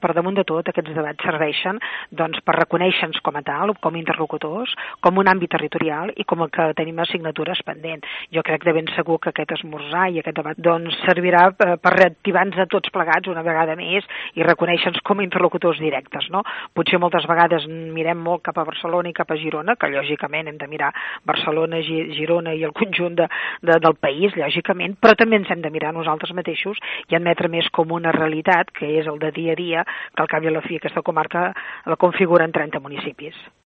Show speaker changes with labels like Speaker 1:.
Speaker 1: Per damunt de tot, aquests debats serveixen per reconèixer-nos com a tal, com a interlocutors, com un àmbit territorial i com el que tenim assignatures pendent. Jo crec de ben segur que aquest esmorzar i aquest debat servirà per reactivar-nos a tots plegats una vegada més i reconèixer-nos com a interlocutors directes, no? Potser moltes vegades mirem molt cap a Barcelona i cap a Girona, que lògicament hem de mirar Barcelona, Girona i el conjunt del país, lògicament, però també ens hem de mirar nosaltres mateixos i admetre més com una realitat, que és el de dia a dia, que al cap i a la fi aquesta comarca la configuren 30 municipis.